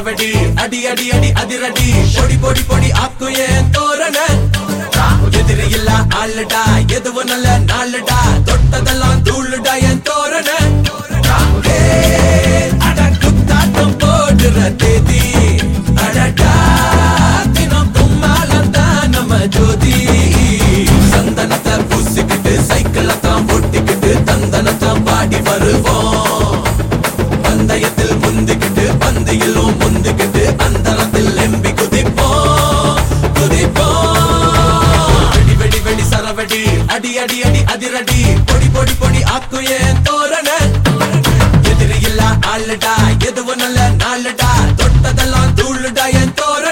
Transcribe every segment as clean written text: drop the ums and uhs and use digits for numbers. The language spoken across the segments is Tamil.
சரவடி அடி அடி அடி அதிரடி பொடி பொடி பொடி ஆக்கு ஏன் தோரண எதிரி இல்ல ஆளுடா எதுவும் நல்ல நாளுடா தொட்டதெல்லாம் தூளுடா என் தோரண அட குத்தாட்டம் போடுற தேதி அடடா தினம் கும்மாலத்தான் நம்ம ஜோதி சந்தனத்தை பூசிக்கிட்டு சைக்கிளை தான் ஓட்டிக்கிட்டு தந்தனத்தான் பாடி வருவோம் பந்தயத்தில் முந்திக்கிட்டு பந்தையிலும் முந்திக்கிட்டு அந்தரத்தில் எம்பி குதிப்போம் வெடி வெடி வெடி சரவடி அடி அடி அடி அதிரடி பொடி பொடி பொடி ஆக்கு ஏன் தோரண எதிரி இல்ல ஆளுடா எதுவும் நல்ல நாளுடா தொட்டதெல்லாம் தூளுடா என் தோரண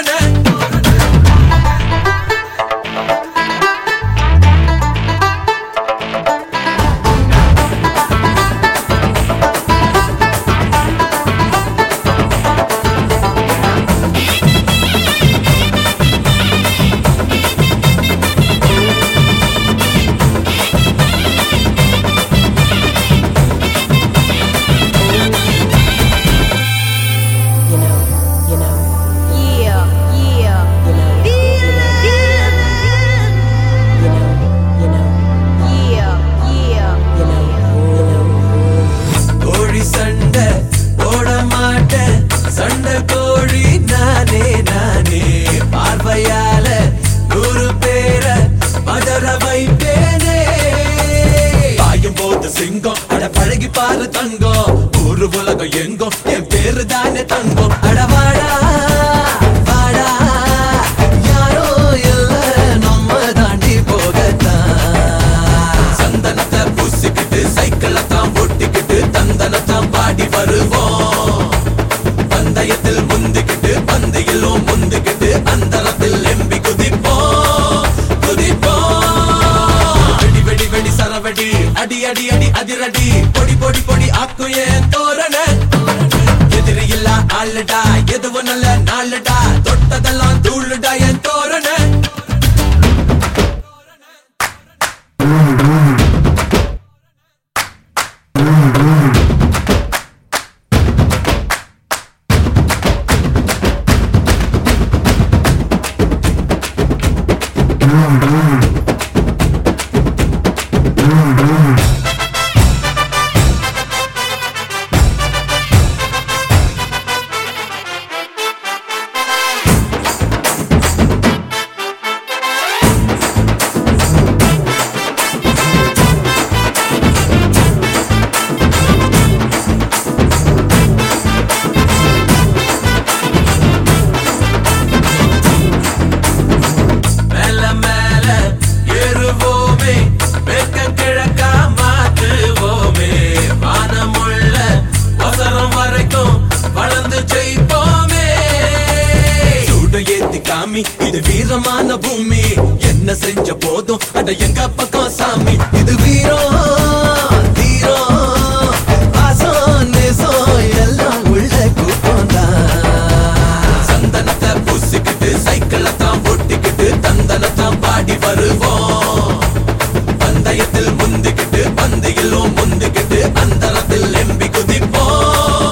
சண்டை கோழி நானே நானே பார்வையால 100 பேரை மதர வைப்பேனே பாயும் போது சிங்கம் அட பழகி பாரு தங்கம் ஊரு உலகம் எங்கும் என் பேரு தானே தங்கம் அடவாடா வாடா யாரோ இல்ல நம்ம தாண்டி போகத்தான் சந்தனத்தை பூசிக்கிட்டு சைக்கிளை தான் ஓட்டிக்கிட்டு தந்தனத்தான் பாடி வருவோம் பந்தயத்தில் முந்திக்கிட்டு பந்தையிலும் முந்திக்கிட்டு அந்தரத்தில் எம்பி குதிப்போம் வெடி வெடி வெடி சரவடி அடி அடி அடி அதிரடி பொடி பொடி பொடி ஆக்கு ஏன் தோரண எதிரி இல்ல ஆளுடா எதுவும் நல்ல நாளுடா தொட்டதெல்லாம் தூளுடா என் தோரண இது வீரமான பூமி என்ன செஞ்ச போதும் அட எங்க பக்கம் சாமி இது வீரம் தீரம் பாசம் நேசம் எல்லாம் உள்ள கூட்டம் தான் சந்தனத்தை பூசிக்கிட்டு சைக்கிளை தான் ஓட்டிக்கிட்டு தந்தனத்தான் பாடி வருவோம் பந்தயத்தில் முந்திக்கிட்டு பந்தையிலும் முந்திக்கிட்டு அந்தரத்தில் எம்பி குதிப்போம்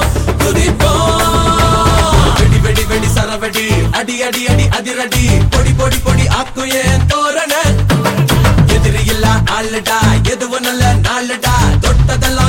வெடி வெடி வெடி சரவடி அடி அடி அடி அதிரடி பொடி பொடி பொடி ஆக்கு ஏன் தோரண எதிரி இல்ல ஆளுடா எதுவும் நல்ல நாளுடா தொட்டதெல்லாம்